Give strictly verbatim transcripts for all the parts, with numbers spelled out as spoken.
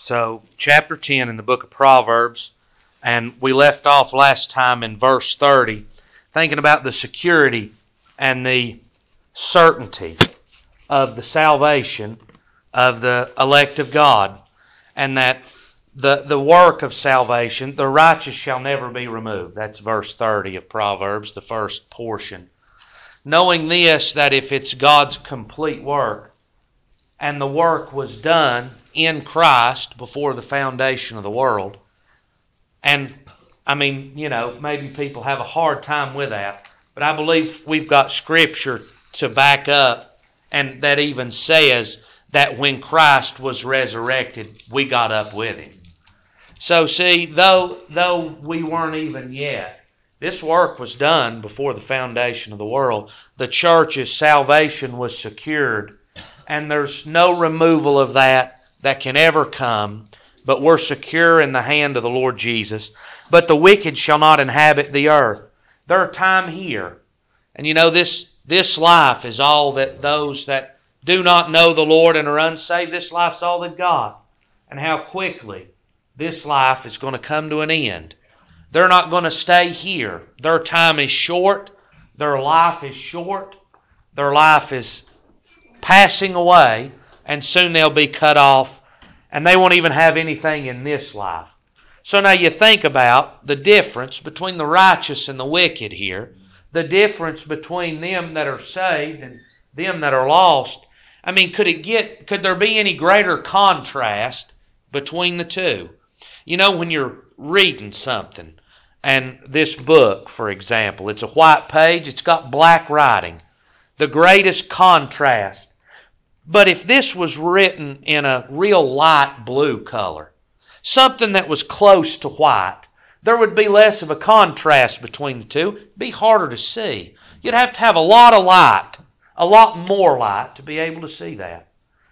So, chapter ten in the book of Proverbs, and we left off last time in verse thirty, thinking about the security and the certainty of the salvation of the elect of God, and that the, the work of salvation, the righteous shall never be removed. That's verse thirty of Proverbs, the first portion. Knowing this, that if it's God's complete work, and the work was done in Christ before the foundation of the world, and I mean, you know, maybe people have a hard time with that, but I believe we've got Scripture to back up, and that even says that when Christ was resurrected, we got up with Him. So see, though, though we weren't even yet, this work was done before the foundation of the world. The church's salvation was secured, and there's no removal of that that can ever come, but we're secure in the hand of the Lord Jesus. But the wicked shall not inhabit the earth. There are time here. And you know, this, this life is all that those that do not know the Lord and are unsaved, this life's all they've got. And how quickly this life is going to come to an end. They're not going to stay here. Their time is short. Their life is short. Their life is passing away, and soon they'll be cut off, and they won't even have anything in this life. So now you think about the difference between the righteous and the wicked here, the difference between them that are saved and them that are lost. I mean, could it get, could there be any greater contrast between the two? You know, when you're reading something, and this book, for example, it's a white page, it's got black writing, the greatest contrast. But if this was written in a real light blue color, something that was close to white, there would be less of a contrast between the two. It'd be harder to see. You'd have to have a lot of light, a lot more light to be able to see that.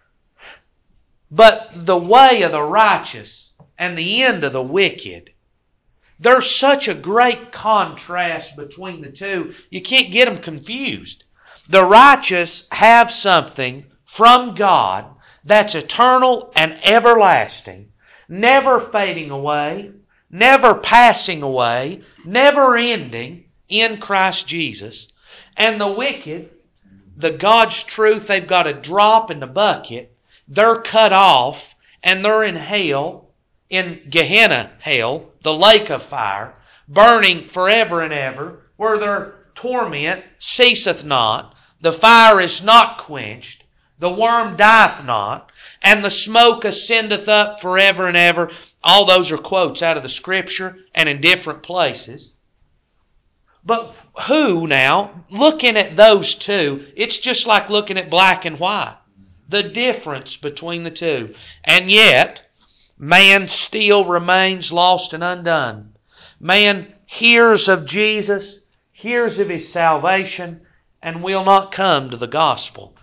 But the way of the righteous and the end of the wicked, there's such a great contrast between the two, you can't get them confused. The righteous have something from God that's eternal and everlasting, never fading away, never passing away, never ending in Christ Jesus. And the wicked, the God's truth, they've got a drop in the bucket, they're cut off, and they're in hell, in Gehenna hell, the lake of fire, burning forever and ever, where their torment ceaseth not, the fire is not quenched, the worm dieth not, and the smoke ascendeth up forever and ever. All those are quotes out of the Scripture and in different places. But who now, looking at those two, it's just like looking at black and white. The difference between the two. And yet, man still remains lost and undone. Man hears of Jesus, hears of His salvation, and will not come to the gospel.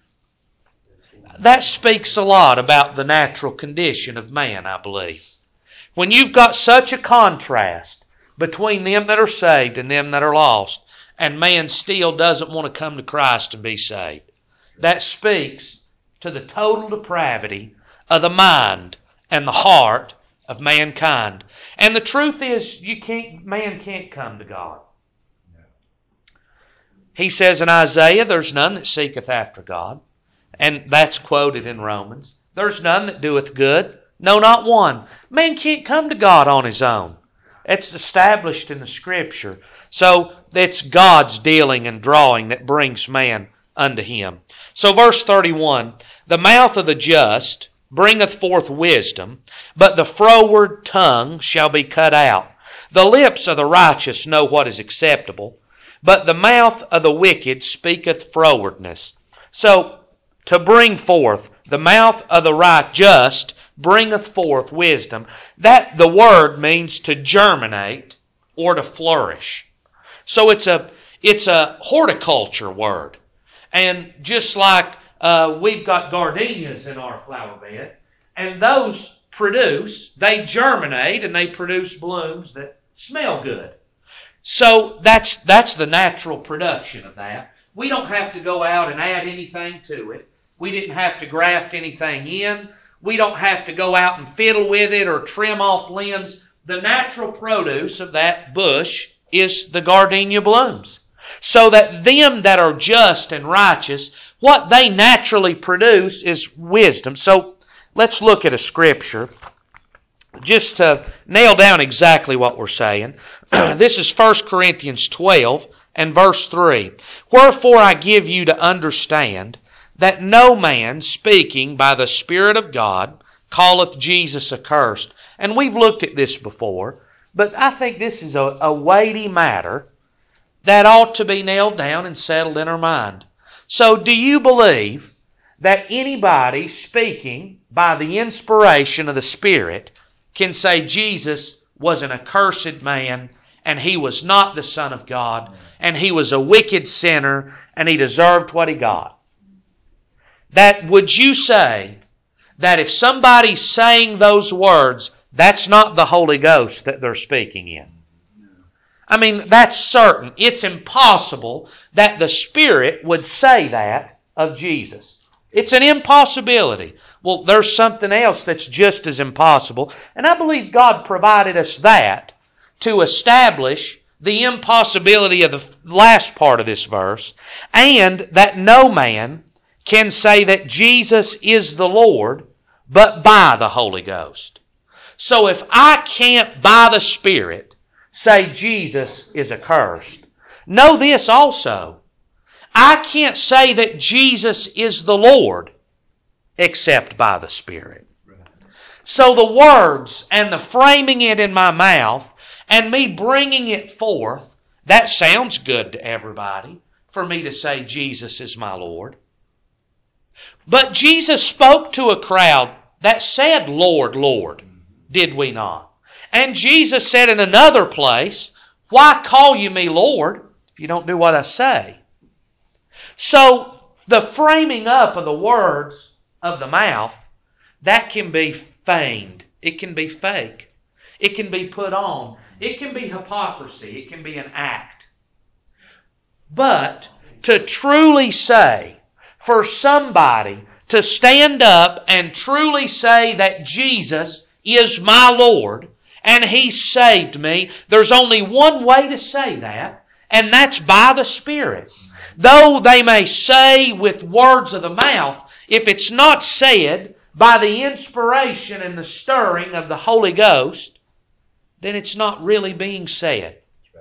That speaks a lot about the natural condition of man, I believe. When you've got such a contrast between them that are saved and them that are lost, and man still doesn't want to come to Christ and be saved, that speaks to the total depravity of the mind and the heart of mankind. And the truth is, you can't, man can't come to God. He says in Isaiah, there's none that seeketh after God. And that's quoted in Romans. There's none that doeth good, no, not one. Man can't come to God on his own. It's established in the Scripture. So it's God's dealing and drawing that brings man unto Him. So verse thirty-one, the mouth of the just bringeth forth wisdom, but the froward tongue shall be cut out. The lips of the righteous know what is acceptable, but the mouth of the wicked speaketh frowardness. So, to bring forth, the mouth of the right just bringeth forth wisdom. That, the word means to germinate or to flourish. So it's a, it's a horticulture word. And just like uh, we've got gardenias in our flower bed, and those produce, they germinate and they produce blooms that smell good. So that's, that's the natural production of that. We don't have to go out and add anything to it. We didn't have to graft anything in. We don't have to go out and fiddle with it or trim off limbs. The natural produce of that bush is the gardenia blooms. So that them that are just and righteous, what they naturally produce is wisdom. So let's look at a scripture just to nail down exactly what we're saying. This is First Corinthians twelve and verse three. Wherefore I give you to understand that no man speaking by the Spirit of God calleth Jesus accursed. And we've looked at this before, but I think this is a, a weighty matter that ought to be nailed down and settled in our mind. So do you believe that anybody speaking by the inspiration of the Spirit can say Jesus was an accursed man and he was not the Son of God and he was a wicked sinner and he deserved what he got? That would you say that if somebody's saying those words, that's not the Holy Ghost that they're speaking in? I mean, that's certain. It's impossible that the Spirit would say that of Jesus. It's an impossibility. Well, there's something else that's just as impossible. And I believe God provided us that to establish the impossibility of the last part of this verse, and that no man can say that Jesus is the Lord but by the Holy Ghost. So if I can't by the Spirit say Jesus is accursed, know this also. I can't say that Jesus is the Lord except by the Spirit. So the words and the framing it in my mouth and me bringing it forth, that sounds good to everybody for me to say Jesus is my Lord. But Jesus spoke to a crowd that said, Lord, Lord, did we not? And Jesus said in another place, why call you me Lord if you don't do what I say? So the framing up of the words of the mouth, that can be feigned. It can be fake. It can be put on. It can be hypocrisy. It can be an act. But to truly say, for somebody to stand up and truly say that Jesus is my Lord, and He saved me, there's only one way to say that, and that's by the Spirit. Though they may say with words of the mouth, if it's not said by the inspiration and the stirring of the Holy Ghost, then it's not really being said.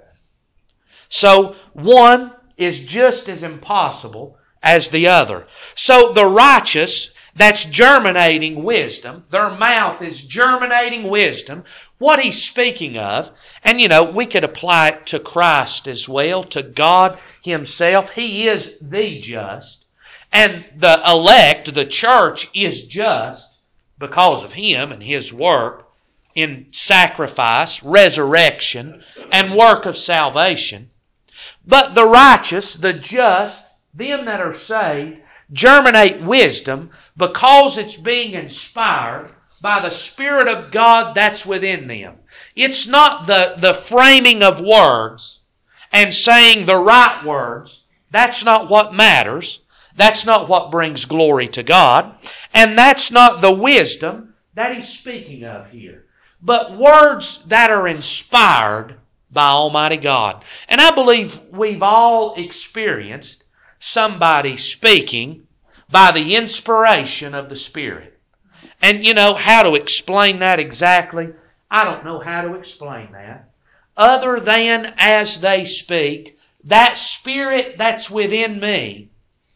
So one is just as impossible as the other. So the righteous, that's germinating wisdom. Their mouth is germinating wisdom. What he's speaking of, and you know, we could apply it to Christ as well, to God Himself. He is the just. And the elect, the church, is just because of Him and His work in sacrifice, resurrection, and work of salvation. But the righteous, the just, them that are saved, germinate wisdom because it's being inspired by the Spirit of God that's within them. It's not the, the framing of words and saying the right words. That's not what matters. That's not what brings glory to God. And that's not the wisdom that He's speaking of here. But words that are inspired by Almighty God. And I believe we've all experienced somebody speaking by the inspiration of the Spirit. And you know, how to explain that exactly, I don't know how to explain that. Other than as they speak, that Spirit that's within me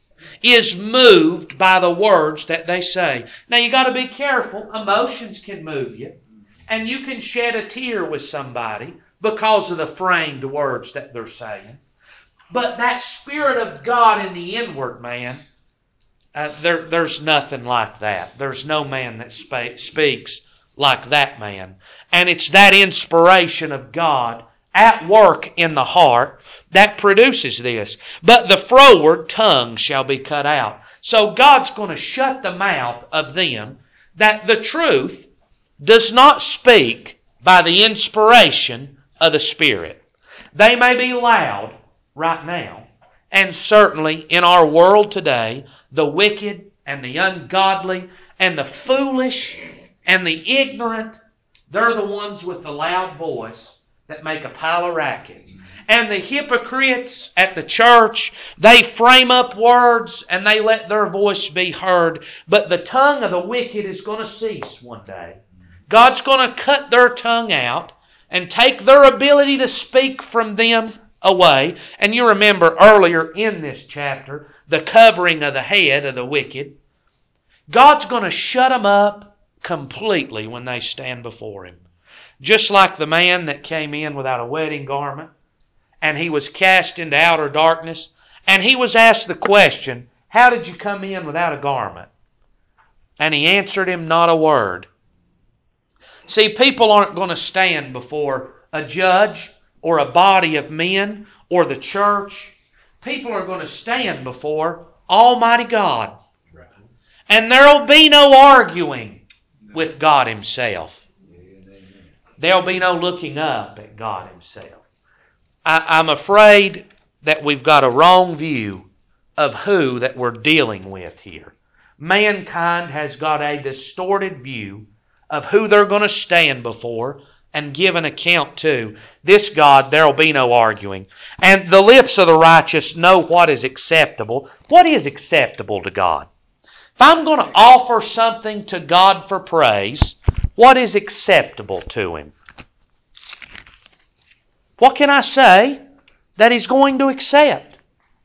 is moved by the words that they say. Now you got to be careful. Emotions can move you. And you can shed a tear with somebody because of the framed words that they're saying. But that Spirit of God in the inward man, Uh, there, there's nothing like that. There's no man that spa- speaks like that man. And it's that inspiration of God at work in the heart that produces this. But the froward tongue shall be cut out. So God's going to shut the mouth of them that the truth does not speak by the inspiration of the Spirit. They may be loud right now, and certainly in our world today, the wicked and the ungodly and the foolish and the ignorant, they're the ones with the loud voice that make a pile of racket. And the hypocrites at the church, they frame up words and they let their voice be heard. But the tongue of the wicked is going to cease one day. God's going to cut their tongue out and take their ability to speak from them away. And you remember earlier in this chapter, the covering of the head of the wicked. God's going to shut them up completely when they stand before Him. Just like the man that came in without a wedding garment, and he was cast into outer darkness, and he was asked the question, how did you come in without a garment? And he answered him not a word. See, people aren't going to stand before a judge or a body of men or the church. People are going to stand before Almighty God. And there will be no arguing with God Himself. There will be no looking up at God Himself. I, I'm afraid that we've got a wrong view of who that we're dealing with here. Mankind has got a distorted view of who they're going to stand before and give an account to. This God, there will be no arguing. And the lips of the righteous know what is acceptable. What is acceptable to God? If I'm going to offer something to God for praise, what is acceptable to Him? What can I say that He's going to accept?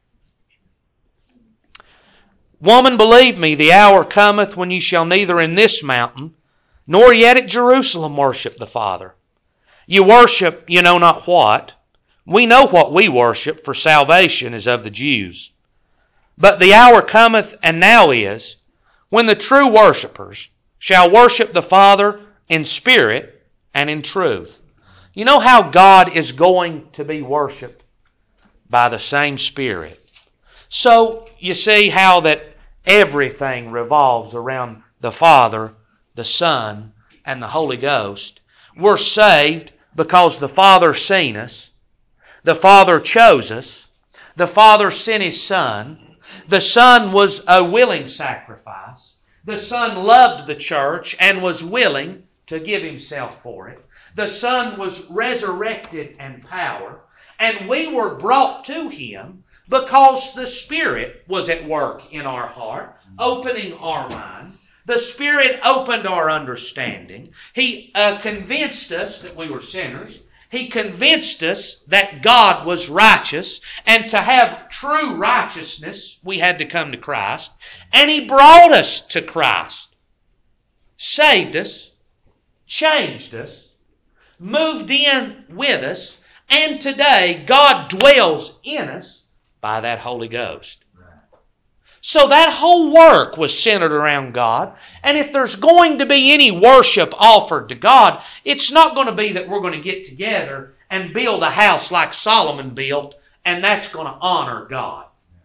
Woman, believe me, the hour cometh when ye shall neither in this mountain nor yet at Jerusalem worship the Father. You worship you know not what. We know what we worship, for salvation is of the Jews. But the hour cometh, and now is, when the true worshipers shall worship the Father in spirit and in truth. You know how God is going to be worshiped? By the same Spirit. So you see how that everything revolves around the Father, the Son, and the Holy Ghost. We're saved because the Father seen us. The Father chose us. The Father sent His Son. The Son was a willing sacrifice. The Son loved the church and was willing to give Himself for it. The Son was resurrected in power, and we were brought to Him because the Spirit was at work in our heart, opening our mind. The Spirit opened our understanding. He uh, convinced us that we were sinners. He convinced us that God was righteous, and to have true righteousness, we had to come to Christ. And He brought us to Christ, saved us, changed us, moved in with us, and today God dwells in us by that Holy Ghost. So that whole work was centered around God. And if there's going to be any worship offered to God, it's not going to be that we're going to get together and build a house like Solomon built, and that's going to honor God.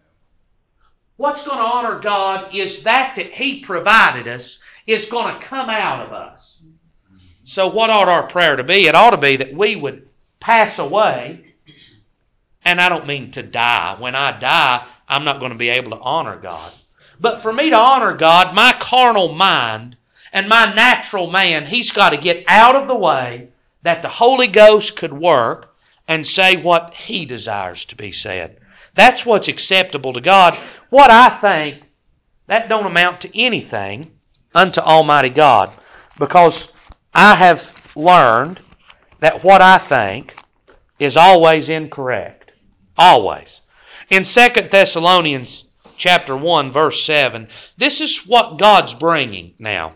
What's going to honor God is that that He provided us is going to come out of us. So what ought our prayer to be? It ought to be that we would pass away, and I don't mean to die. When I die, I'm not going to be able to honor God. But for me to honor God, my carnal mind and my natural man, he's got to get out of the way that the Holy Ghost could work and say what He desires to be said. That's what's acceptable to God. What I think, that don't amount to anything unto Almighty God, because I have learned that what I think is always incorrect. Always. In Second Thessalonians chapter one, verse seven, this is what God's bringing now.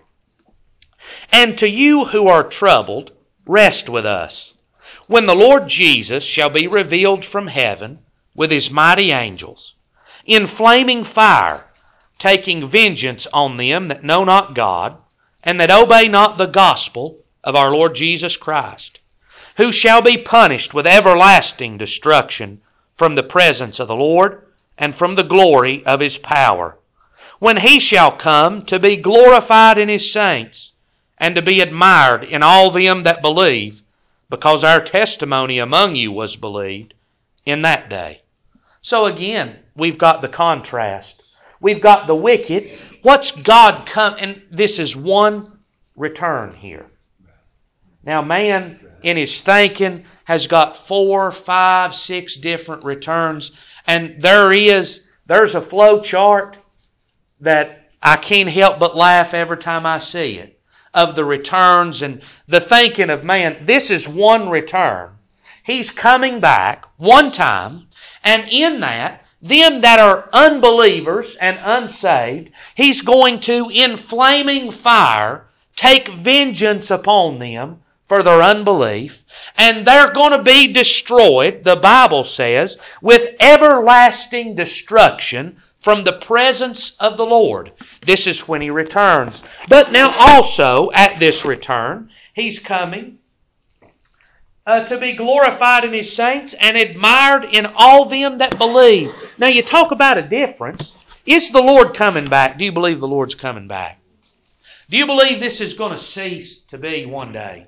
And to you who are troubled, rest with us, when the Lord Jesus shall be revealed from heaven with His mighty angels, in flaming fire, taking vengeance on them that know not God, and that obey not the gospel of our Lord Jesus Christ, who shall be punished with everlasting destruction from the presence of the Lord and from the glory of His power, when He shall come to be glorified in His saints, and to be admired in all them that believe, because our testimony among you was believed in that day. So again, we've got the contrast. We've got the wicked, What's God come? And this is one return here. Now man in his thinking has got four, five, six different returns. And there is, there's a flow chart that I can't help but laugh every time I see it, of the returns and the thinking of man. This is one return. He's coming back one time, and in that, them that are unbelievers and unsaved, He's going to, in flaming fire, take vengeance upon them for their unbelief, and they're going to be destroyed, the Bible says, with everlasting destruction from the presence of the Lord. This is when He returns. But now also, at this return, He's coming uh, to be glorified in His saints and admired in all them that believe. Now you talk about a difference. Is the Lord coming back? Do you believe the Lord's coming back? Do you believe this is going to cease to be one day?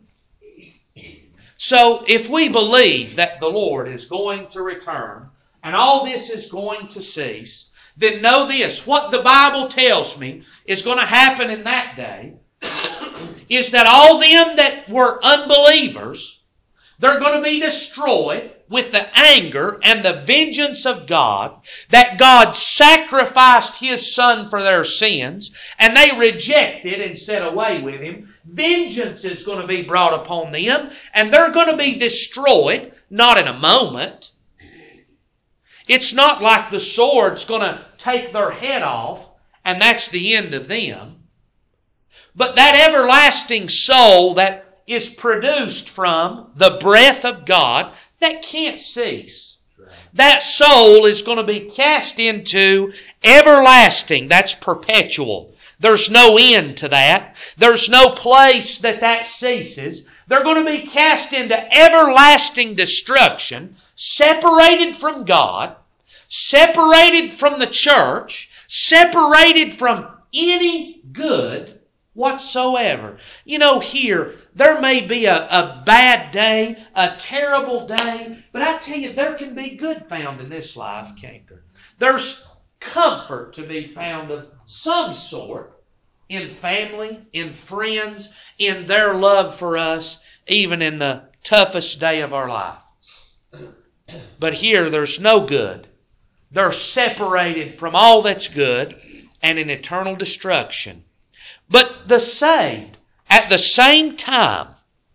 So if we believe that the Lord is going to return and all this is going to cease, then know this, what the Bible tells me is going to happen in that day is that all them that were unbelievers, they're going to be destroyed with the anger and the vengeance of God, that God sacrificed His Son for their sins, and they rejected and said away with Him. Vengeance is going to be brought upon them, and they're going to be destroyed, not in a moment. It's not like the sword's going to take their head off, and that's the end of them. But that everlasting soul that is produced from the breath of God, that can't cease. That soul is going to be cast into everlasting. That's perpetual. There's no end to that. There's no place that that ceases. They're going to be cast into everlasting destruction, separated from God, separated from the church, separated from any good whatsoever. You know, here, there may be a, a bad day, a terrible day, but I tell you, there can be good found in this life, can't there? There's comfort to be found of some sort in family, in friends, in their love for us, even in the toughest day of our life. But here, there's no good. They're separated from all that's good and in eternal destruction. But the saved, at the same time,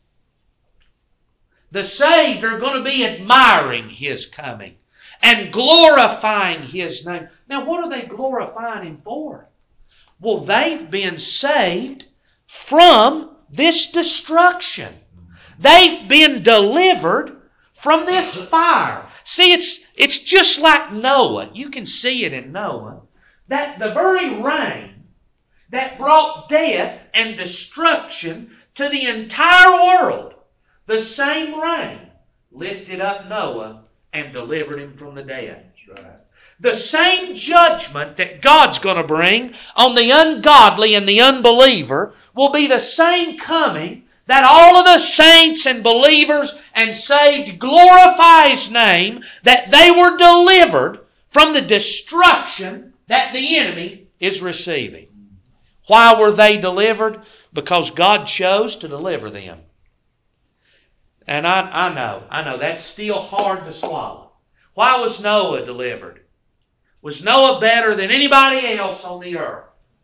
the saved are going to be admiring His coming and glorifying His name. Now, what are they glorifying Him for? Well, they've been saved from this destruction. They've been delivered from this fire. See, it's, it's just like Noah. You can see it in Noah. That the very rain that brought death and destruction to the entire world, the same rain lifted up Noah and delivered him from the death. That's right. The same judgment that God's going to bring on the ungodly and the unbeliever will be the same coming that all of the saints and believers and saved glorify His name, that they were delivered from the destruction that the enemy is receiving. Why were they delivered? Because God chose to deliver them. And I, I know, I know, that's still hard to swallow. Why was Noah delivered? Was Noah better than anybody else on the earth?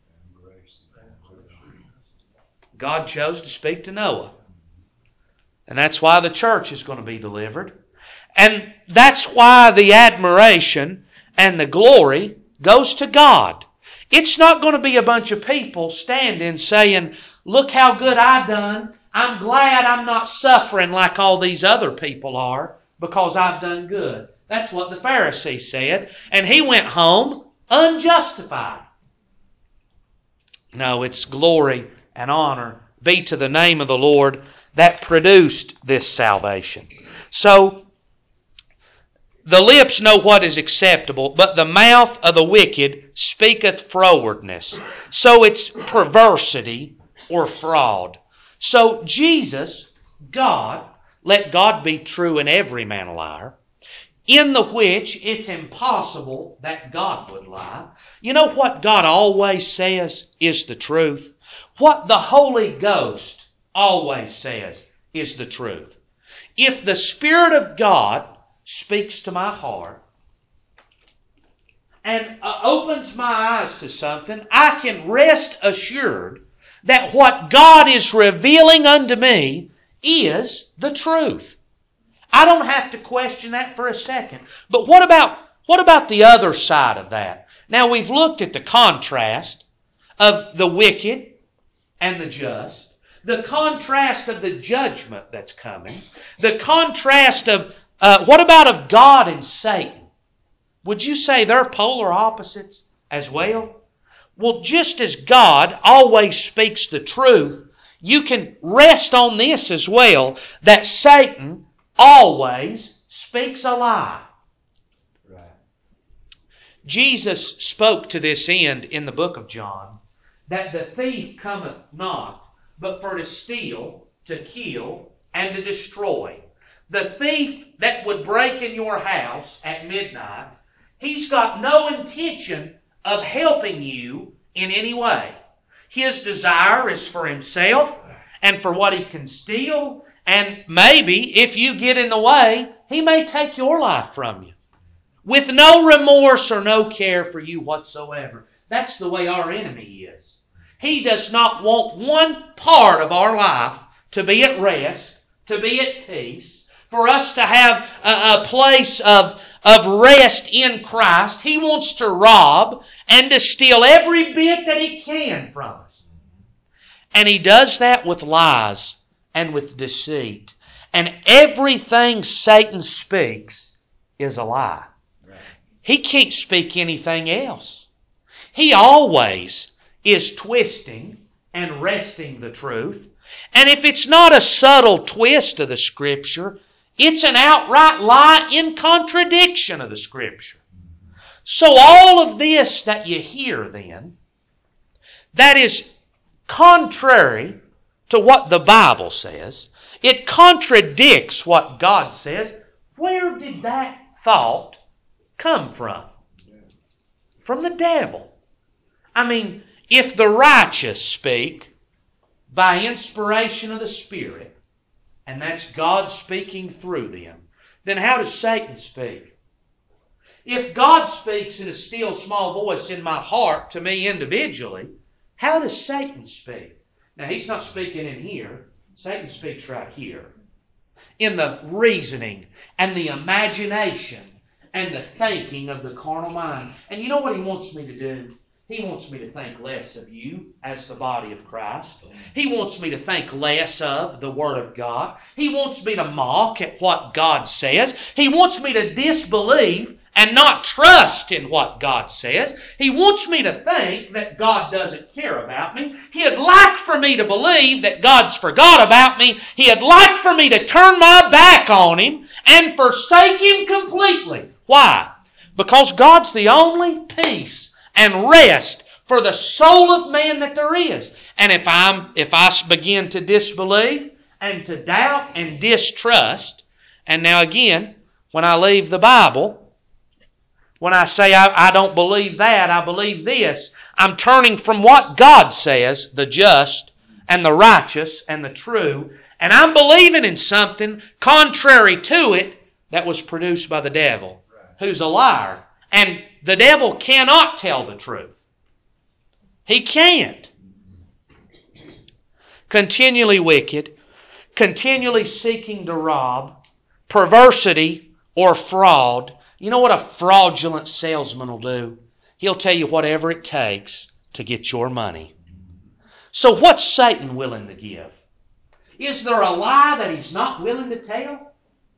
God chose to speak to Noah. And that's why the church is going to be delivered. And that's why the admiration and the glory goes to God. It's not going to be a bunch of people standing saying, look how good I done. I'm glad I'm not suffering like all these other people are because I've done good. That's what the Pharisee said. And he went home unjustified. No, it's glory and honor be to the name of the Lord that produced this salvation. So, the lips know what is acceptable, but the mouth of the wicked speaketh frowardness. So it's perversity or fraud. So Jesus, God, let God be true and every man a liar. in the which it's impossible that God would lie. You know what God always says is the truth? What the Holy Ghost always says is the truth. If the Spirit of God speaks to my heart and uh, opens my eyes to something, I can rest assured that what God is revealing unto me is the truth. I don't have to question that for a second. But what about, what about the other side of that? Now we've looked at the contrast of the wicked and the just, the contrast of the judgment that's coming, the contrast of, uh, what about of God and Satan? Would you say they're polar opposites as well? Well, just as God always speaks the truth, you can rest on this as well, that Satan always speaks a lie. Right. Jesus spoke to this end in the book of John, that the thief cometh not, but for to steal, to kill, and to destroy. The thief that would break in your house at midnight, he's got no intention of helping you in any way. His desire is for himself and for what he can steal. And maybe if you get in the way, he may take your life from you with no remorse or no care for you whatsoever. That's the way our enemy is. He does not want one part of our life to be at rest, to be at peace, for us to have a, a place of, of rest in Christ. He wants to rob and to steal every bit that he can from us. And he does that with lies and with deceit. And everything Satan speaks is a lie. Right. He can't speak anything else. He always is twisting and wresting the truth. And if it's not a subtle twist of the Scripture, it's an outright lie in contradiction of the Scripture. So all of this that you hear then, that is contrary to what the Bible says, it contradicts what God says. Where did that thought come from? From the devil. I mean, if the righteous speak by inspiration of the Spirit, and that's God speaking through them, then how does Satan speak? If God speaks in a still small voice in my heart to me individually, how does Satan speak? Now, he's not speaking in here. Satan speaks right here. In the reasoning and the imagination and the thinking of the carnal mind. And you know what he wants me to do? He wants me to think less of you as the body of Christ. He wants me to think less of the Word of God. He wants me to mock at what God says. He wants me to disbelieve and not trust in what God says. He wants me to think that God doesn't care about me. He'd like for me to believe that God's forgot about me. He'd like for me to turn my back on Him and forsake Him completely. Why? Because God's the only peace and rest for the soul of man that there is. And if I'm, if I begin to disbelieve and to doubt and distrust, and now again, when I leave the Bible, when I say I, I don't believe that, I believe this, I'm turning from what God says, the just and the righteous and the true, and I'm believing in something contrary to it that was produced by the devil, who's a liar. And the devil cannot tell the truth. He can't. Continually wicked, continually seeking to rob, perversity or fraud. You know what a fraudulent salesman will do? He'll tell you whatever it takes to get your money. So what's Satan willing to give? Is there a lie that he's not willing to tell?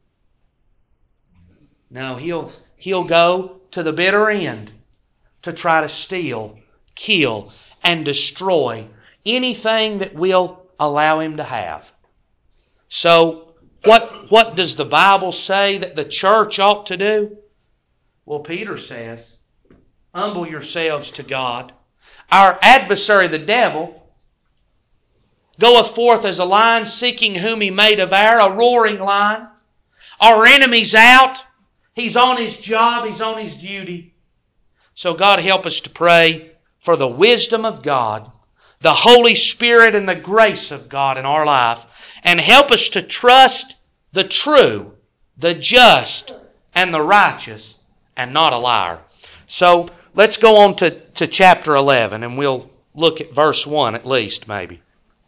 No, he'll, he'll go to the bitter end to try to steal, kill, and destroy anything that will allow him to have. So, what, what does the Bible say that the church ought to do? Well, Peter says, humble yourselves to God. Our adversary, the devil, goeth forth as a lion seeking whom he may devour, a roaring lion. Our enemy's out. He's on his job. He's on his duty. So God help us to pray for the wisdom of God, the Holy Spirit and the grace of God in our life, and help us to trust the true, the just, and the righteous, and not a liar. So let's go on to, to chapter eleven, and we'll look at verse one at least, maybe.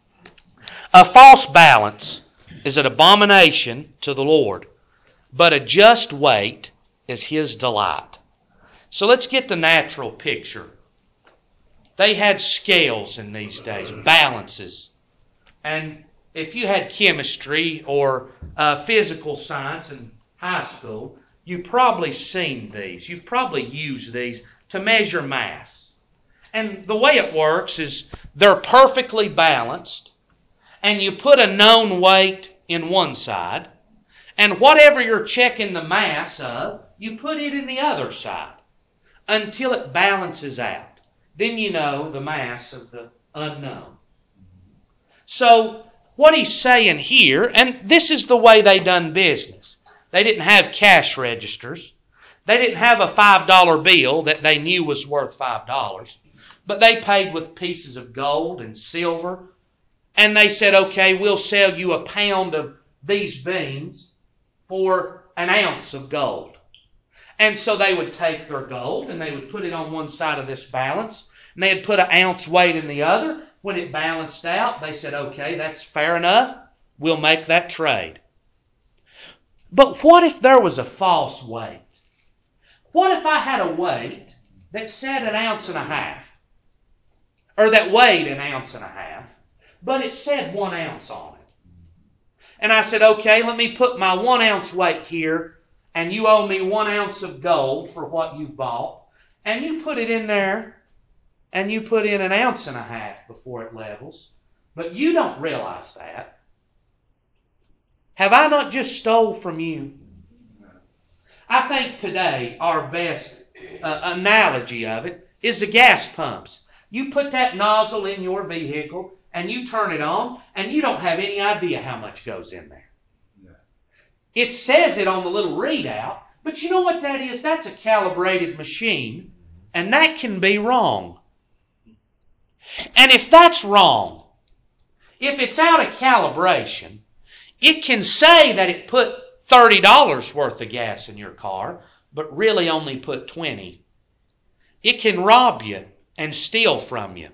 A false balance is an abomination to the Lord, but a just weight is His delight. So let's get the natural picture. They had scales in these days, balances. And if you had chemistry or uh, physical science in high school, you've probably seen these. You've probably used these to measure mass. And the way it works is they're perfectly balanced, and you put a known weight in one side, and whatever you're checking the mass of, you put it in the other side until it balances out. Then you know the mass of the unknown. So what he's saying here, and this is the way they done business. They didn't have cash registers. They didn't have a five dollar bill that they knew was worth five dollars. But they paid with pieces of gold and silver. And they said, okay, we'll sell you a pound of these beans for an ounce of gold. And so they would take their gold and they would put it on one side of this balance. And they'd put an ounce weight in the other. When it balanced out, they said, okay, that's fair enough. We'll make that trade. But what if there was a false weight? What if I had a weight that said an ounce and a half? Or that weighed an ounce and a half, but it said one ounce on it. And I said, okay, let me put my one ounce weight here, and you owe me one ounce of gold for what you've bought. And you put it in there, and you put in an ounce and a half before it levels. But you don't realize that. Have I not just stole from you? I think today our best uh, analogy of it is the gas pumps. You put that nozzle in your vehicle and you turn it on and you don't have any idea how much goes in there. No. It says it on the little readout, but you know what that is? That's a calibrated machine, and that can be wrong. And if that's wrong, if it's out of calibration, it can say that it put thirty dollars worth of gas in your car, but really only put twenty dollars. It can rob you and steal from you.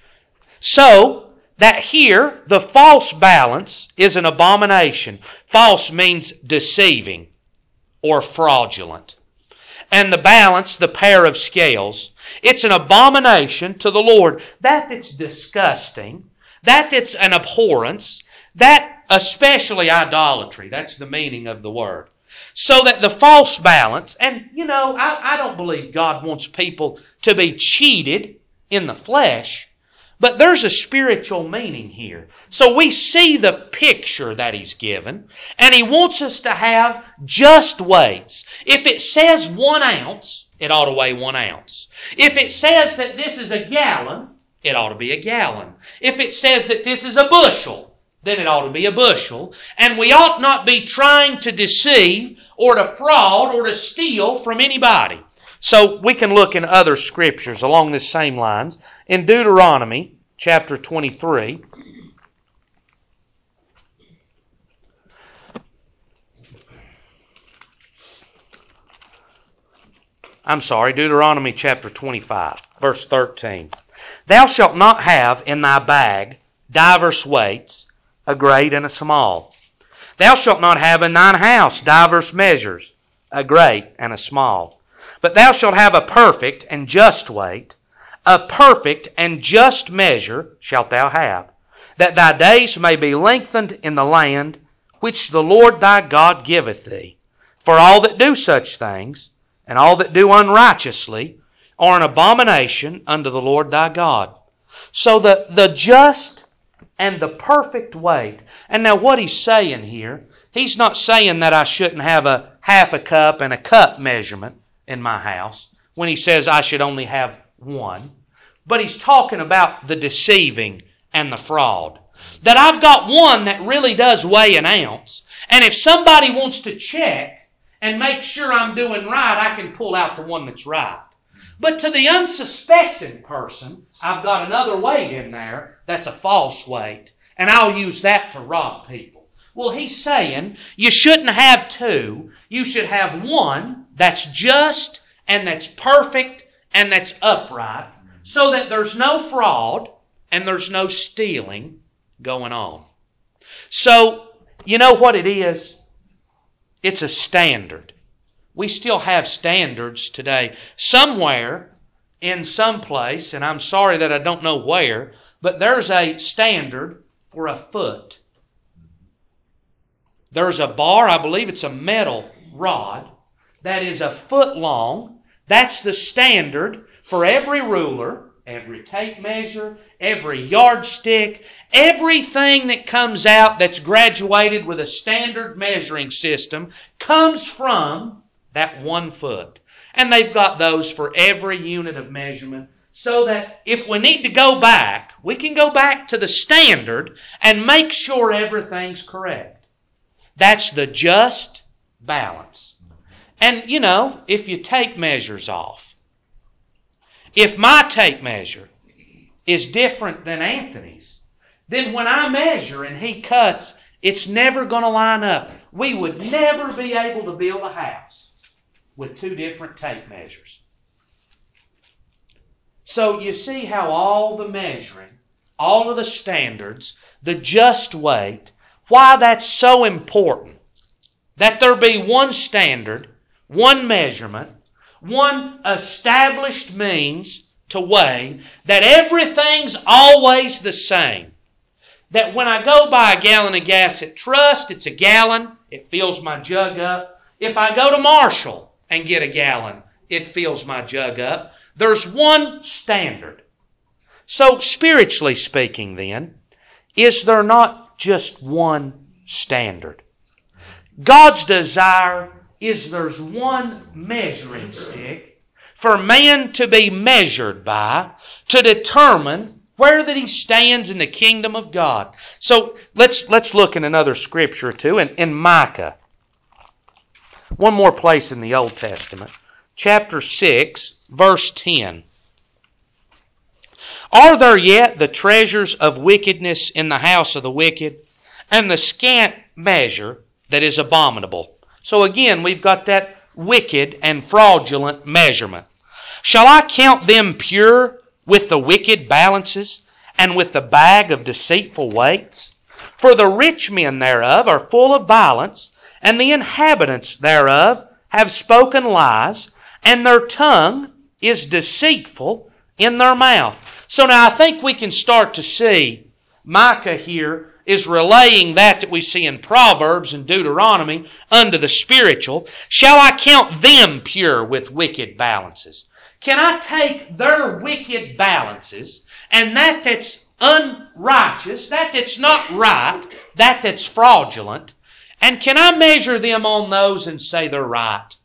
So, that here, the false balance is an abomination. False means deceiving or fraudulent. And the balance, the pair of scales, it's an abomination to the Lord. That that's disgusting. That that's an abhorrence. That especially idolatry. That's the meaning of the word. So that the false balance, and you know, I, I don't believe God wants people to be cheated in the flesh, but there's a spiritual meaning here. So we see the picture that He's given, and He wants us to have just weights. If it says one ounce, it ought to weigh one ounce. If it says that this is a gallon, it ought to be a gallon. If it says that this is a bushel, then it ought to be a bushel. And we ought not be trying to deceive or to fraud or to steal from anybody. So we can look in other scriptures along the same lines. In Deuteronomy chapter twenty-three, I'm sorry, Deuteronomy chapter twenty-five, verse thirteen. Thou shalt not have in thy bag divers weights, a great and a small. Thou shalt not have in thine house divers measures, a great and a small. But thou shalt have a perfect and just weight, a perfect and just measure shalt thou have, that thy days may be lengthened in the land which the Lord thy God giveth thee. For all that do such things, and all that do unrighteously, are an abomination unto the Lord thy God. So the, the just and the perfect weight. And now what he's saying here, he's not saying that I shouldn't have a half a cup and a cup measurement in my house when he says I should only have one. But he's talking about the deceiving and the fraud. That I've got one that really does weigh an ounce. And if somebody wants to check and make sure I'm doing right, I can pull out the one that's right. But to the unsuspecting person, I've got another weight in there that's a false weight, and I'll use that to rob people. Well, he's saying you shouldn't have two. You should have one that's just and that's perfect and that's upright, so that there's no fraud and there's no stealing going on. So, you know what it is? It's a standard. We still have standards today. Somewhere, in some place, and I'm sorry that I don't know where, but there's a standard for a foot. There's a bar, I believe it's a metal rod, that is a foot long. That's the standard for every ruler, every tape measure, every yardstick, everything that comes out that's graduated with a standard measuring system comes from that one foot. And they've got those for every unit of measurement, so that if we need to go back, we can go back to the standard and make sure everything's correct. That's the just balance. And, you know, if you tape measures off, if my tape measure is different than Anthony's, then when I measure and he cuts, it's never going to line up. We would never be able to build a house with two different tape measures. So you see how all the measuring, all of the standards, the just weight, why that's so important. That there be one standard, one measurement, one established means to weigh, that everything's always the same. That when I go buy a gallon of gas at Trust, it's a gallon, it fills my jug up. If I go to Marshall and get a gallon, it fills my jug up. There's one standard. So spiritually speaking then, is there not just one standard? God's desire is there's one measuring stick for man to be measured by to determine where that he stands in the kingdom of God. So let's let's look in another scripture or two, in, in Micah. One more place in the Old Testament. Chapter six, verse ten. Are there yet the treasures of wickedness in the house of the wicked, and the scant measure that is abominable? So again, we've got that wicked and fraudulent measurement. Shall I count them pure with the wicked balances, and with the bag of deceitful weights? For the rich men thereof are full of violence, and the inhabitants thereof have spoken lies, and their tongue is deceitful in their mouth. So now I think we can start to see Micah here is relaying that that we see in Proverbs and Deuteronomy unto the spiritual. Shall I count them pure with wicked balances? Can I take their wicked balances and that that's unrighteous, that that's not right, that that's fraudulent, and can I measure them on those and say they're right?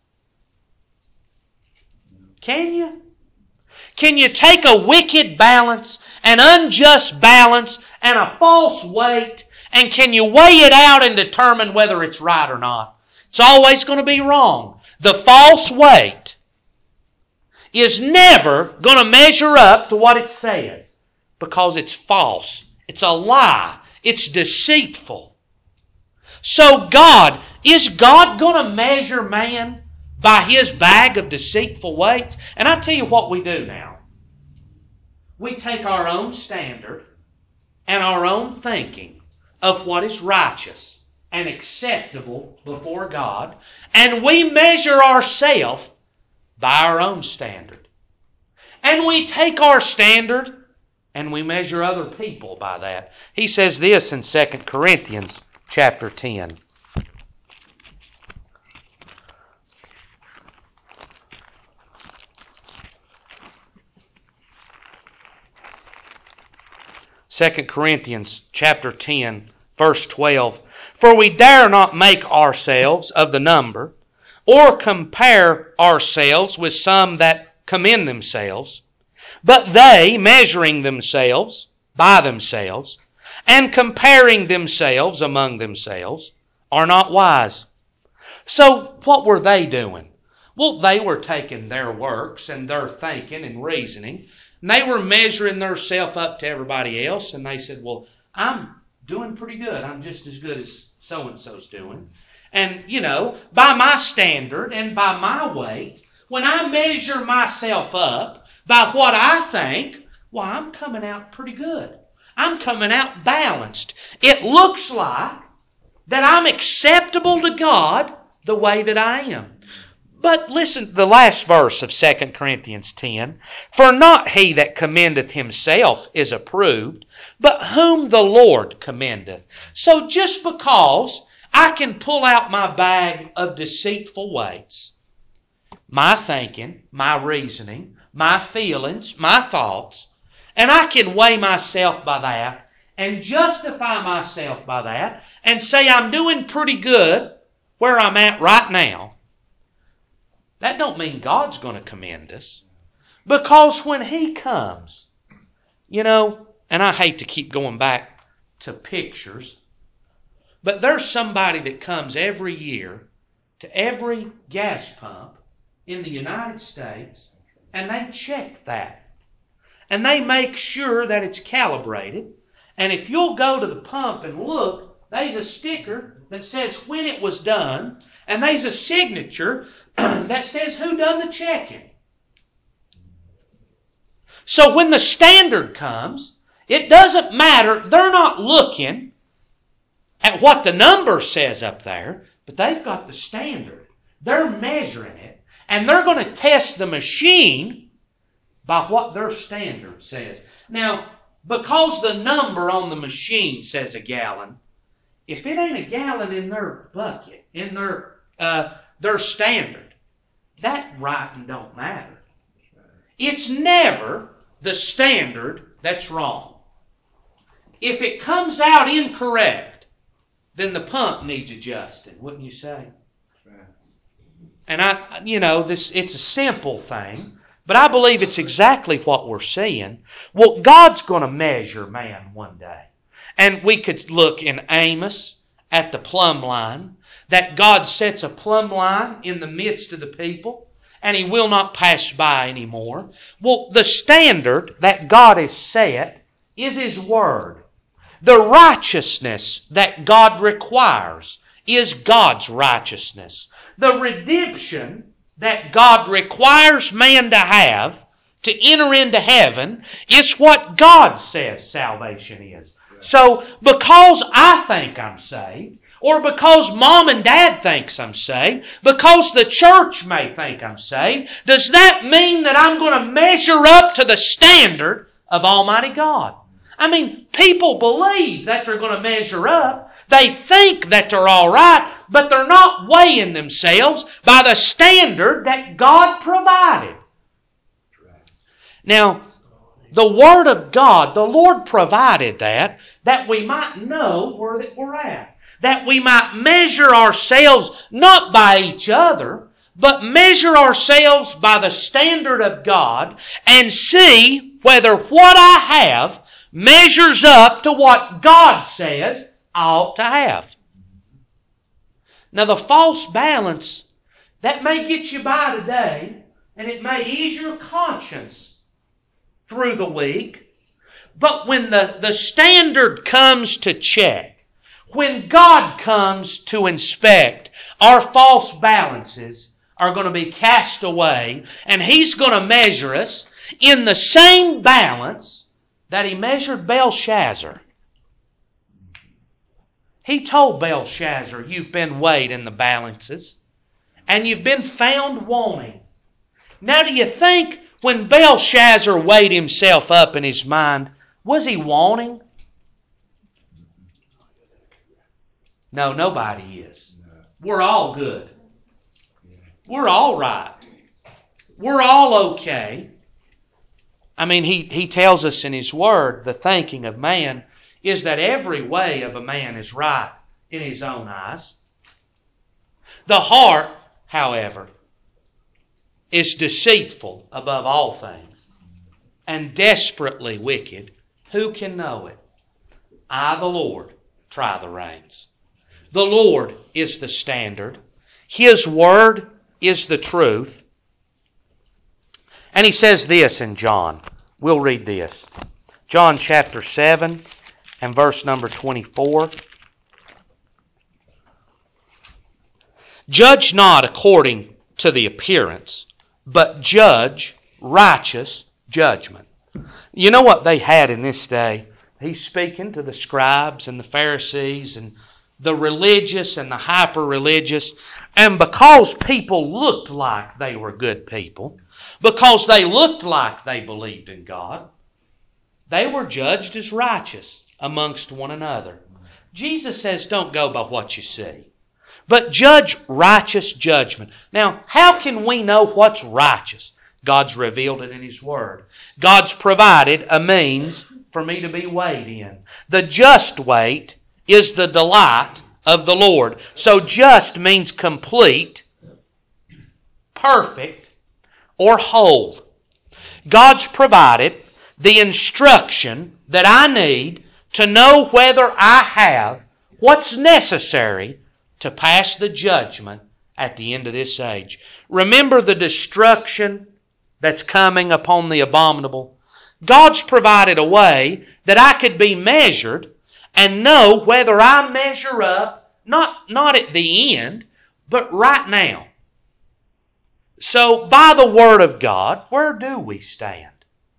Can you? Can you take a wicked balance, an unjust balance, and a false weight, and can you weigh it out and determine whether it's right or not? It's always going to be wrong. The false weight is never going to measure up to what it says, because it's false. It's a lie. It's deceitful. So God, is God going to measure man by his bag of deceitful weights? And I tell you what we do now. We take our own standard and our own thinking of what is righteous and acceptable before God, and we measure ourselves by our own standard. And we take our standard and we measure other people by that. He says this in Second Corinthians chapter ten. Second Corinthians chapter ten, verse twelve. For we dare not make ourselves of the number, or compare ourselves with some that commend themselves, but they, measuring themselves by themselves, and comparing themselves among themselves, are not wise. So what were they doing? Well, they were taking their works and their thinking and reasoning, and they were measuring themselves up to everybody else, and they said, well, I'm doing pretty good. I'm just as good as so-and-so's doing. And, you know, by my standard and by my weight, when I measure myself up by what I think, well, I'm coming out pretty good. I'm coming out balanced. It looks like that I'm acceptable to God the way that I am. But listen to the last verse of Second Corinthians ten. For not he that commendeth himself is approved, but whom the Lord commendeth. So just because I can pull out my bag of deceitful weights, my thinking, my reasoning, my feelings, my thoughts, and I can weigh myself by that and justify myself by that and say I'm doing pretty good where I'm at right now, that don't mean God's going to commend us. Because when He comes, you know, and I hate to keep going back to pictures, but there's somebody that comes every year to every gas pump in the United States, and they check that. And they make sure that it's calibrated. And if you'll go to the pump and look, there's a sticker that says when it was done, and there's a signature that says who done the checking. So when the standard comes, it doesn't matter. They're not looking at what the number says up there, but they've got the standard. They're measuring it, and they're going to test the machine by what their standard says. Now, because the number on the machine says a gallon, if it ain't a gallon in their bucket, in their uh, their standard, that writing don't matter. It's never the standard that's wrong. If it comes out incorrect, then the pump needs adjusting, wouldn't you say? And I, you know, this it's a simple thing, but I believe it's exactly what we're seeing. Well, God's going to measure man one day. And we could look in Amos at the plumb line, that God sets a plumb line in the midst of the people, and He will not pass by anymore. Well, the standard that God has set is His Word. The righteousness that God requires is God's righteousness. The redemption that God requires man to have to enter into heaven is what God says salvation is. So, because I think I'm saved, or because mom and dad thinks I'm saved, because the church may think I'm saved, does that mean that I'm going to measure up to the standard of Almighty God? I mean, people believe that they're going to measure up. They think that they're all right, but they're not weighing themselves by the standard that God provided. Now, the Word of God, the Lord provided that, that we might know where that we're at. That we might measure ourselves not by each other, but measure ourselves by the standard of God and see whether what I have measures up to what God says I ought to have. Now the false balance, that may get you by today, and it may ease your conscience through the week, but when the, the standard comes to check, when God comes to inspect, our false balances are going to be cast away, and He's going to measure us in the same balance that He measured Belshazzar. He told Belshazzar, you've been weighed in the balances, and you've been found wanting. Now do you think when Belshazzar weighed himself up in his mind, was he wanting? No, nobody is. We're all good. We're all right. We're all okay. I mean, he, he tells us in His Word, the thinking of man is that every way of a man is right in his own eyes. The heart, however, is deceitful above all things and desperately wicked. Who can know it? I, the Lord, try the reins. The Lord is the standard. His Word is the truth. And He says this in John. We'll read this. John chapter seven and verse number twenty-four. Judge not according to the appearance, but judge righteous judgment. You know what they had in this day? He's speaking to the scribes and the Pharisees and the religious and the hyper-religious. And because people looked like they were good people, because they looked like they believed in God, they were judged as righteous amongst one another. Jesus says, don't go by what you see, but judge righteous judgment. Now, how can we know what's righteous? God's revealed it in His Word. God's provided a means for me to be weighed in. The just weight is the delight of the Lord. So just means complete, perfect, or whole. God's provided the instruction that I need to know whether I have what's necessary to pass the judgment at the end of this age. Remember the destruction that's coming upon the abominable? God's provided a way that I could be measured and know whether I measure up, not, not at the end, but right now. So, by the Word of God, where do we stand?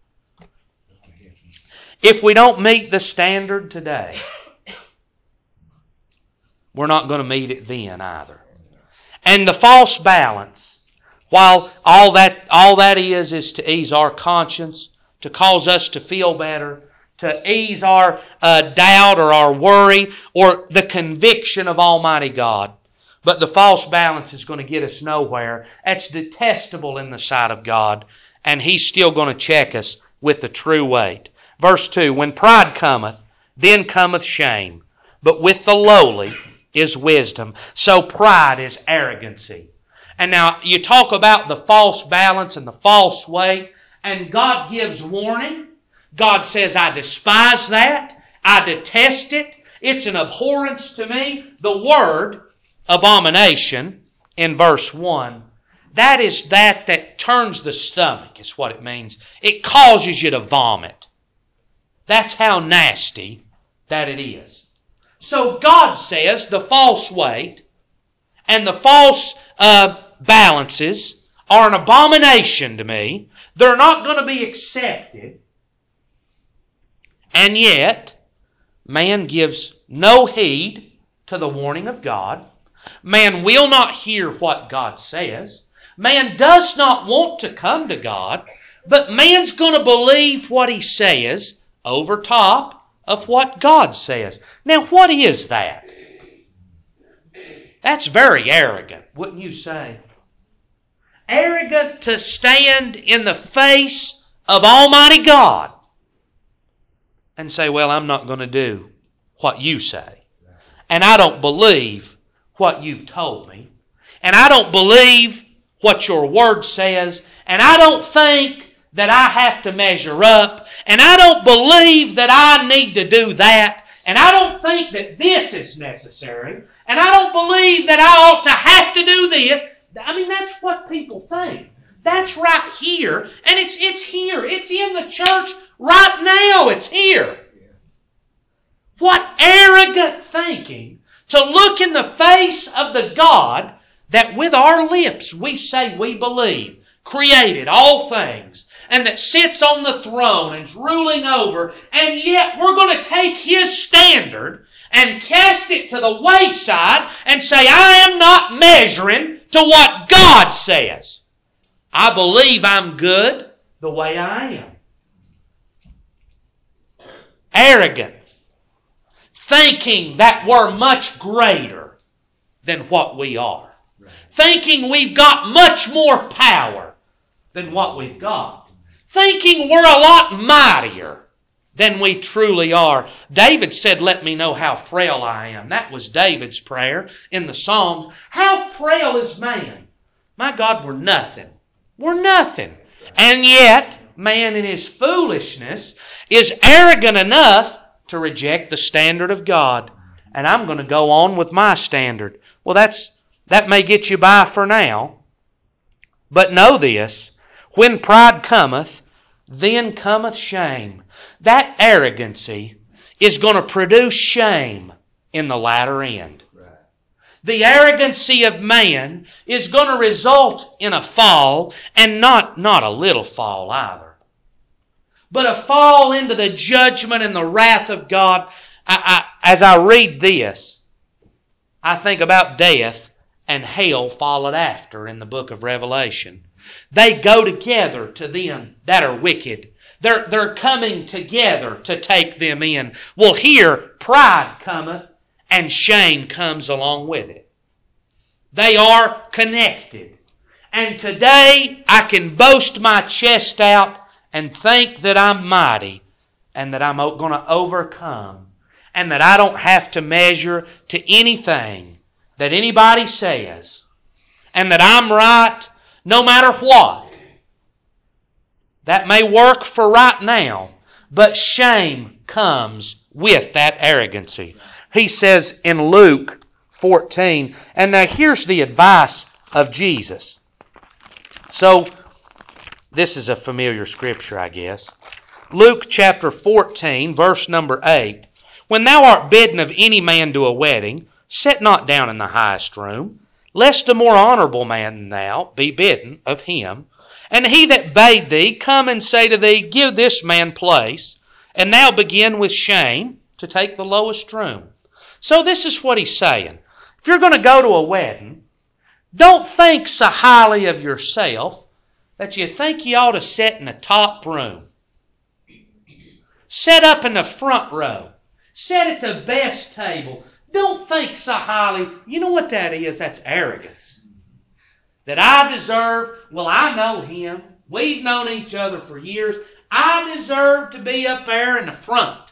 If we don't meet the standard today, we're not going to meet it then either. And the false balance, while all that, all that is, is to ease our conscience, to cause us to feel better, to ease our uh, doubt or our worry or the conviction of Almighty God. But the false balance is going to get us nowhere. That's detestable in the sight of God. And He's still going to check us with the true weight. Verse two, when pride cometh, then cometh shame. But with the lowly is wisdom. So pride is arrogancy. And now you talk about the false balance and the false weight, and God gives warning. God says, I despise that. I detest it. It's an abhorrence to me. The word abomination in verse one, that is that that turns the stomach, is what it means. It causes you to vomit. That's how nasty that it is. So God says the false weight and the false uh, balances are an abomination to me. They're not going to be accepted. And yet, man gives no heed to the warning of God. Man will not hear what God says. Man does not want to come to God, but man's going to believe what he says over top of what God says. Now, what is that? That's very arrogant, wouldn't you say? Arrogant to stand in the face of Almighty God and say, well, I'm not going to do what you say. And I don't believe what you've told me. And I don't believe what your Word says. And I don't think that I have to measure up. And I don't believe that I need to do that. And I don't think that this is necessary. And I don't believe that I ought to have to do this. I mean, that's what people think. That's right here. And it's, it's here. It's in the church right now. It's here. What arrogant thinking to look in the face of the God that with our lips we say we believe, created all things, and that sits on the throne and is ruling over, and yet we're going to take His standard and cast it to the wayside and say, I am not measuring to what God says. I believe I'm good the way I am. Arrogant. Thinking that we're much greater than what we are. Right. Thinking we've got much more power than what we've got. Thinking we're a lot mightier than we truly are. David said, let me know how frail I am. That was David's prayer in the Psalms. How frail is man? My God, we're nothing. We're nothing. And yet, man in his foolishness is arrogant enough to reject the standard of God. And I'm going to go on with my standard. Well, that's That may get you by for now. But know this, when pride cometh, then cometh shame. That arrogancy is going to produce shame in the latter end. The arrogancy of man is going to result in a fall, and not, not a little fall either, but a fall into the judgment and the wrath of God. I, I, as I read this, I think about death and hell followed after in the book of Revelation. They go together to them that are wicked. They're, they're coming together to take them in. Well, here, pride cometh and shame comes along with it. They are connected. And today I can boast my chest out and think that I'm mighty and that I'm going to overcome and that I don't have to measure to anything that anybody says and that I'm right no matter what. That may work for right now, but shame comes with that arrogancy. He says in Luke fourteen, and now here's the advice of Jesus. So, this is a familiar scripture, I guess. Luke chapter fourteen, verse number eight. When thou art bidden of any man to a wedding, sit not down in the highest room, lest a more honorable man than thou be bidden of him. And he that bade thee come and say to thee, give this man place, and thou begin with shame to take the lowest room. So this is what he's saying. If you're going to go to a wedding, don't think so highly of yourself that you think you ought to sit in the top room. Sit up in the front row. Sit at the best table. Don't think so highly. You know what that is? That's arrogance. That I deserve, well, I know him. We've known each other for years. I deserve to be up there in the front.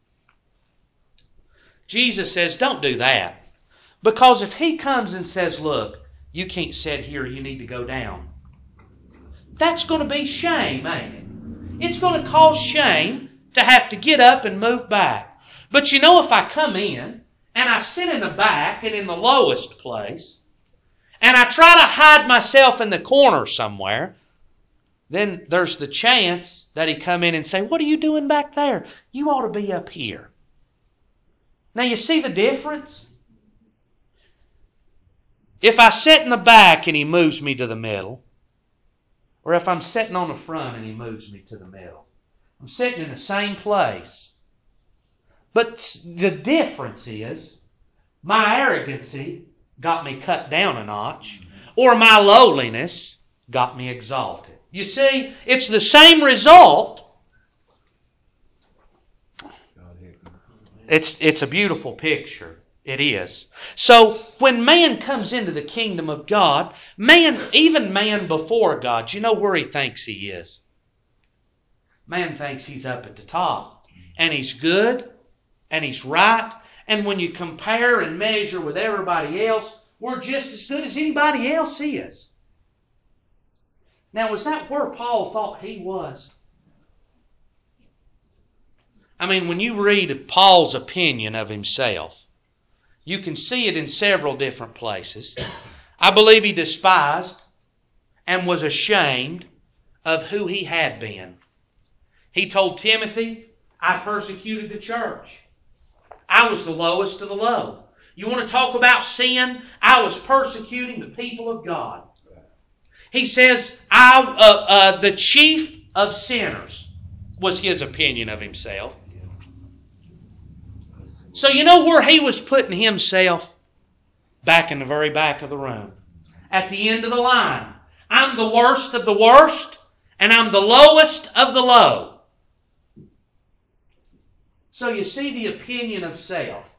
Jesus says, don't do that. Because if he comes and says, look, you can't sit here, you need to go down. That's going to be shame, ain't it? It's going to cause shame to have to get up and move back. But you know, if I come in and I sit in the back and in the lowest place, and I try to hide myself in the corner somewhere, then there's the chance that he come in and say, what are you doing back there? You ought to be up here. Now you see the difference? If I sit in the back and he moves me to the middle, or if I'm sitting on the front and he moves me to the middle, I'm sitting in the same place. But the difference is, my arrogancy got me cut down a notch, or my lowliness got me exalted. You see, it's the same result. It's, it's a beautiful picture. It is. So, when man comes into the kingdom of God, man, even man before God, you know where he thinks he is? Man thinks he's up at the top. And he's good. And he's right. And when you compare and measure with everybody else, we're just as good as anybody else is. Now, was that where Paul thought he was? I mean, when you read of Paul's opinion of himself, you can see it in several different places. I believe he despised and was ashamed of who he had been. He told Timothy, I persecuted the church. I was the lowest of the low. You want to talk about sin? I was persecuting the people of God. He says, I, uh, uh, the chief of sinners was his opinion of himself. So you know where he was putting himself? Back in the very back of the room. At the end of the line. I'm the worst of the worst, and I'm the lowest of the low. So you see the opinion of self.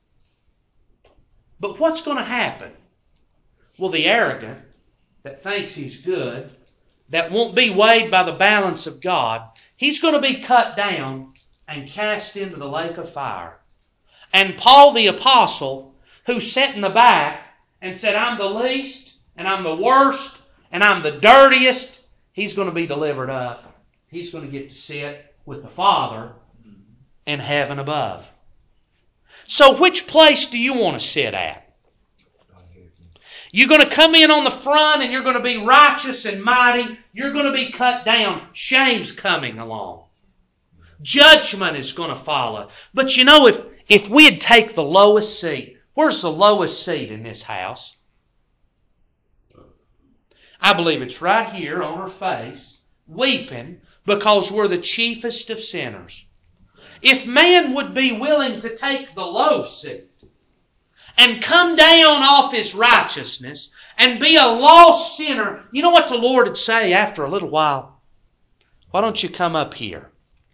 But what's going to happen? Well, the arrogant that thinks he's good, that won't be weighed by the balance of God, he's going to be cut down and cast into the lake of fire. And Paul the apostle, who sat in the back and said, I'm the least, and I'm the worst, and I'm the dirtiest, he's going to be delivered up. He's going to get to sit with the Father in heaven above. So which place do you want to sit at? You're going to come in on the front and you're going to be righteous and mighty. You're going to be cut down. Shame's coming along. Judgment is going to follow. But you know, if, if we'd take the lowest seat, where's the lowest seat in this house? I believe it's right here on her face, weeping, because we're the chiefest of sinners. If man would be willing to take the low seat and come down off his righteousness and be a lost sinner, you know what the Lord would say after a little while? Why don't you come up here?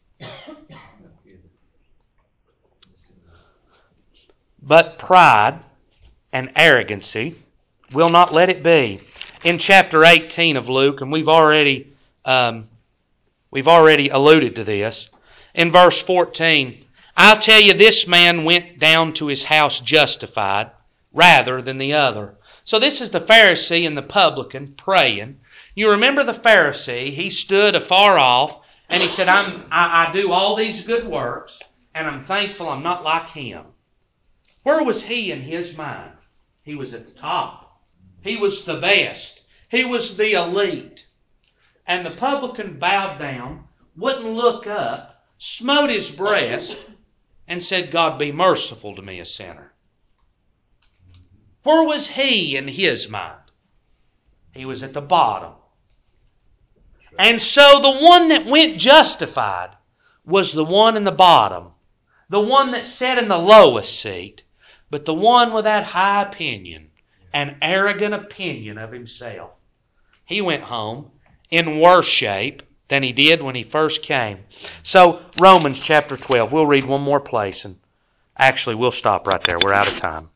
But pride and arrogancy will not let it be. In chapter eighteen of Luke, and we've already um, we've already alluded to this, in verse fourteen, I'll tell you, this man went down to his house justified rather than the other. So this is the Pharisee and the publican praying. You remember the Pharisee, he stood afar off and he said, I'm, I, I do all these good works and I'm thankful I'm not like him. Where was he in his mind? He was at the top. He was the best. He was the elite. And the publican bowed down, wouldn't look up, smote his breast, and said, God, be merciful to me, a sinner. Where was he in his mind? He was at the bottom. And so the one that went justified was the one in the bottom, the one that sat in the lowest seat, but the one with that high opinion, an arrogant opinion of himself. He went home in worse shape than he did when he first came. So, Romans chapter twelve, we'll read one more place, and actually we'll stop right there. We're out of time.